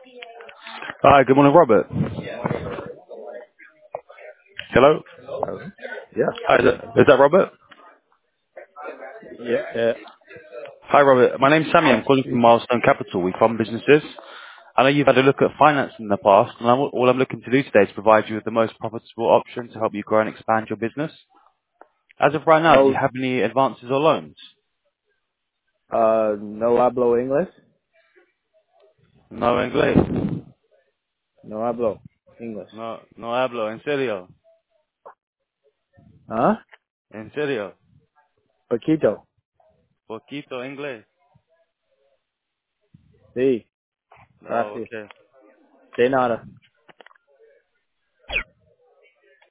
Hi, good morning, Robert. Hello. Hello? Yeah. Hi, is that Robert? Yeah. Hi, Robert. My name's Sammy. I'm calling from Speaking. Milestone Capital. We fund businesses. I know you've had a look at finance in the past, and all I'm looking to do today is provide you with the most profitable option to help you grow and expand your business. As of right now, do you No, have any advances or loans? no hablo English. No inglés. No hablo English. No hablo. En serio. Huh? En serio. Poquito. Poquito inglés. Sí. Oh, Gracias. okay. De nada.